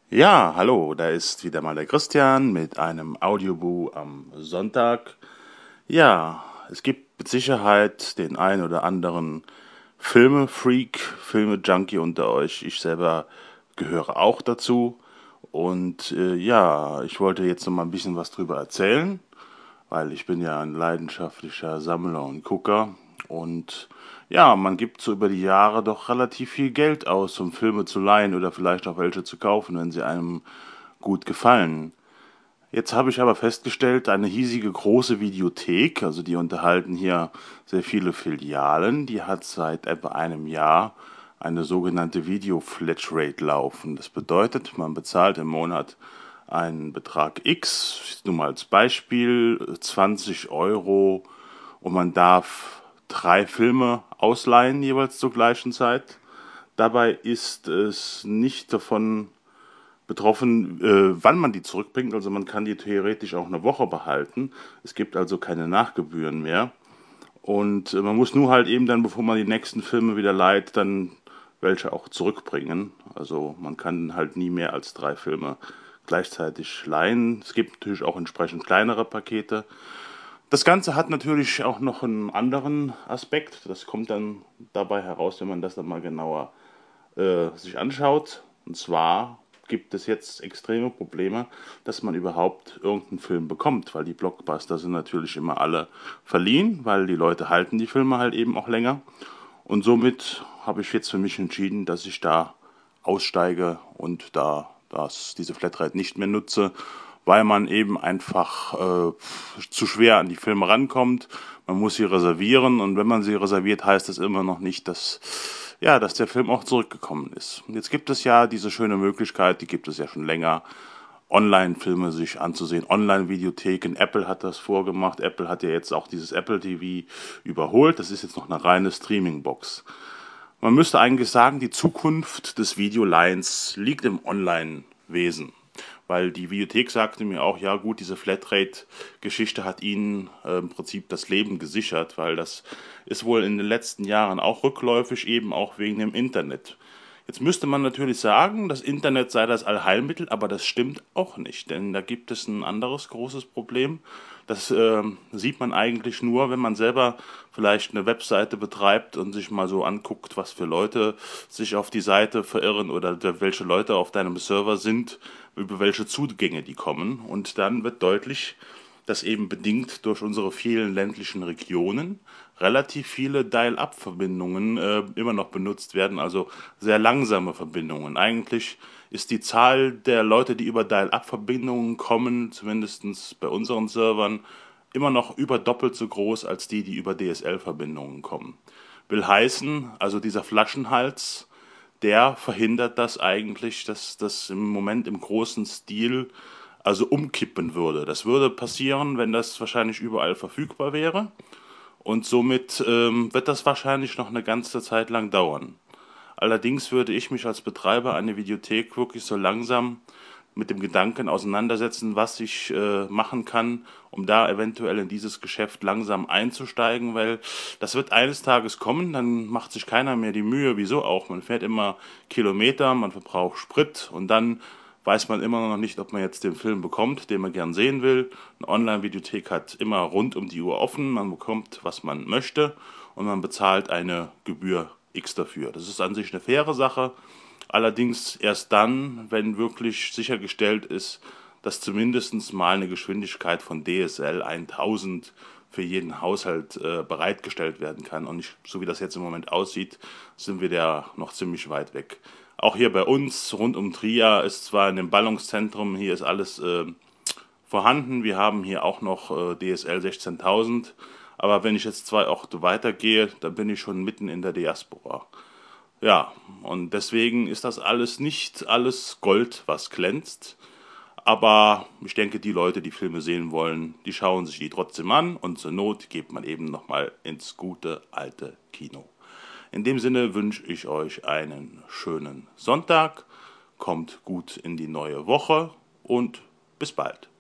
Ja, hallo, da ist wieder mal der Christian mit einem Audioboo am Sonntag. Ja, es gibt mit Sicherheit den ein oder anderen Filmefreak, Filmejunkie unter euch. Ich selber gehöre auch dazu. Und ja, ich wollte jetzt noch mal ein bisschen was drüber erzählen, weil ich bin ja ein leidenschaftlicher Sammler und Gucker. Und ja, man gibt so über die Jahre doch relativ viel Geld aus, um Filme zu leihen oder vielleicht auch welche zu kaufen, wenn sie einem gut gefallen. Jetzt habe ich aber festgestellt, eine hiesige große Videothek, also die unterhalten hier sehr viele Filialen, die hat seit etwa einem Jahr eine sogenannte Video-Flatrate laufen. Das bedeutet, man bezahlt im Monat einen Betrag X, nur mal als Beispiel 20 € und man darf 3 Filme ausleihen, jeweils zur gleichen Zeit. Dabei ist es nicht davon betroffen, wann man die zurückbringt. Also man kann die theoretisch auch eine Woche behalten. Es gibt also keine Nachgebühren mehr. Und man muss nur halt eben dann, bevor man die nächsten Filme wieder leiht, dann welche auch zurückbringen. Also man kann halt nie mehr als 3 Filme gleichzeitig leihen. Es gibt natürlich auch entsprechend kleinere Pakete. Das Ganze hat natürlich auch noch einen anderen Aspekt. Das kommt dann dabei heraus, wenn man das dann mal genauer sich anschaut. Und zwar gibt es jetzt extreme Probleme, dass man überhaupt irgendeinen Film bekommt, weil die Blockbuster sind natürlich immer alle verliehen, weil die Leute halten die Filme halt eben auch länger. Und somit habe ich jetzt für mich entschieden, dass ich da aussteige und diese Flatrate nicht mehr nutze, weil man eben einfach zu schwer an die Filme rankommt. Man muss sie reservieren und wenn man sie reserviert, heißt das immer noch nicht, dass der Film auch zurückgekommen ist. Und jetzt gibt es ja diese schöne Möglichkeit, die gibt es ja schon länger, Online-Filme sich anzusehen, Online-Videotheken. Apple hat das vorgemacht. Apple hat ja jetzt auch dieses Apple TV überholt. Das ist jetzt noch eine reine Streaming-Box. Man müsste eigentlich sagen, die Zukunft des Videoleihens liegt im Online-Wesen. Weil die Videothek sagte mir auch, ja gut, diese Flatrate-Geschichte hat ihnen im Prinzip das Leben gesichert, weil das ist wohl in den letzten Jahren auch rückläufig, eben auch wegen dem Internet. Jetzt müsste man natürlich sagen, das Internet sei das Allheilmittel, aber das stimmt auch nicht, denn da gibt es ein anderes großes Problem. Das sieht man eigentlich nur, wenn man selber vielleicht eine Webseite betreibt und sich mal so anguckt, was für Leute sich auf die Seite verirren oder welche Leute auf deinem Server sind, über welche Zugänge die kommen. Und dann wird deutlich, dass eben bedingt durch unsere vielen ländlichen Regionen relativ viele Dial-up-Verbindungen immer noch benutzt werden, also sehr langsame Verbindungen. Eigentlich ist die Zahl der Leute, die über Dial-up-Verbindungen kommen, zumindest bei unseren Servern, immer noch über doppelt so groß als die, die über DSL-Verbindungen kommen. Will heißen, also dieser Flaschenhals, der verhindert das eigentlich, dass das im Moment im großen Stil also umkippen würde. Das würde passieren, wenn das wahrscheinlich überall verfügbar wäre. Und somit wird das wahrscheinlich noch eine ganze Zeit lang dauern. Allerdings würde ich mich als Betreiber einer Videothek wirklich so langsam mit dem Gedanken auseinandersetzen, was ich machen kann, um da eventuell in dieses Geschäft langsam einzusteigen, weil das wird eines Tages kommen, dann macht sich keiner mehr die Mühe, wieso auch. Man fährt immer Kilometer, man verbraucht Sprit und dann weiß man immer noch nicht, ob man jetzt den Film bekommt, den man gern sehen will. Eine Online-Videothek hat immer rund um die Uhr offen, man bekommt, was man möchte und man bezahlt eine Gebühr X dafür. Das ist an sich eine faire Sache, allerdings erst dann, wenn wirklich sichergestellt ist, dass zumindest mal eine Geschwindigkeit von DSL 1000 für jeden Haushalt bereitgestellt werden kann. Und nicht, so wie das jetzt im Moment aussieht, sind wir da noch ziemlich weit weg. Auch hier bei uns rund um Trier ist zwar in dem Ballungszentrum, hier ist alles vorhanden. Wir haben hier auch noch DSL 16.000. Aber wenn ich jetzt 2 Orte weitergehe, dann bin ich schon mitten in der Diaspora. Ja, und deswegen ist das alles nicht alles Gold, was glänzt. Aber ich denke, die Leute, die Filme sehen wollen, die schauen sich die trotzdem an und zur Not geht man eben nochmal ins gute alte Kino. In dem Sinne wünsche ich euch einen schönen Sonntag, kommt gut in die neue Woche und bis bald.